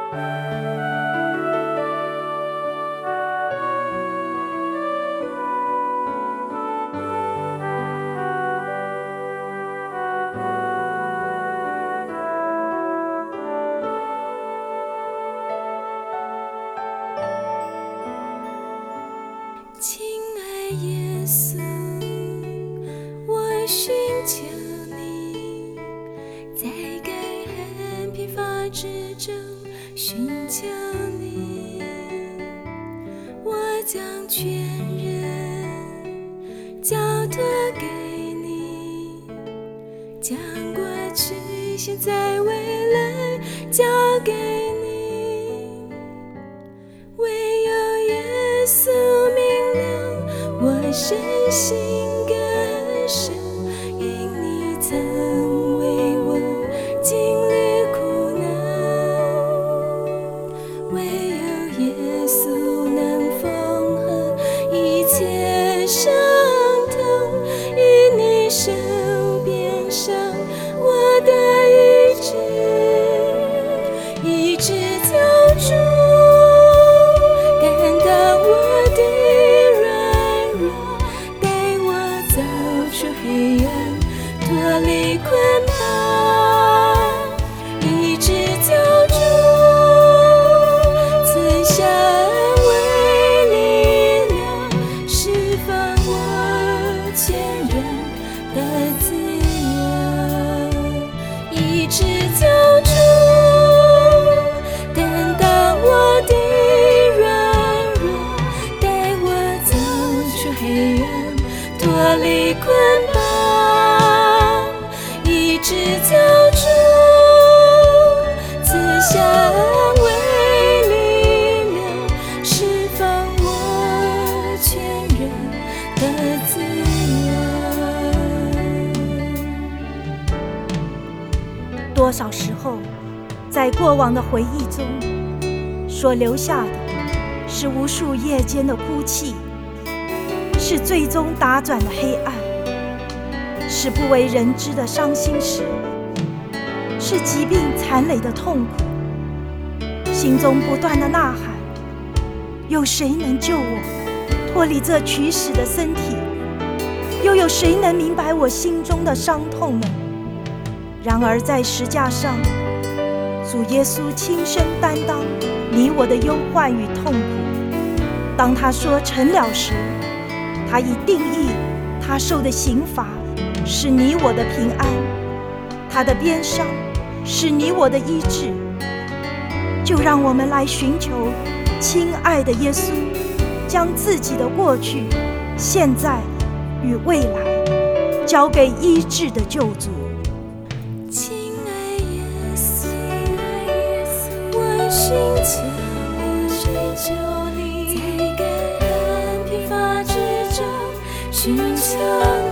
亲爱耶稣，我寻求你，在干旱疲乏之中寻求你，我将全人交托给你，将过去、现在、未来交给你，唯有耶稣我深信感受，因你曾为我经历苦难，唯有耶稣能缝合一切伤痛，因你手边上我的医治救主，感到我的黑暗脱离捆绑，医治救主，赐下安慰力量，释放我全人的自由，医治救主，担当我的软弱，带我走出黑暗脱离捆绑，医治救主，赐下安慰力量，释放我全人的自由。 多少时候，在过往的回忆中，所留下的是无数夜间的哭泣，是最终打转的黑暗，是不为人知的伤心事，是疾病残累的痛苦，心中不断的呐喊：有谁能救我脱离这取死的身体？又有谁能明白我心中的伤痛呢？然而在十架上，主耶稣亲身担当你我的忧患与痛苦。当他说成了时，他已定义他受的刑罚是你我的平安，他的鞭伤是你我的医治。就让我们来寻求亲爱的耶稣，将自己的过去、现在与未来交给医治的救主。 亲爱耶稣，我寻求你，在干旱疲乏之中寻求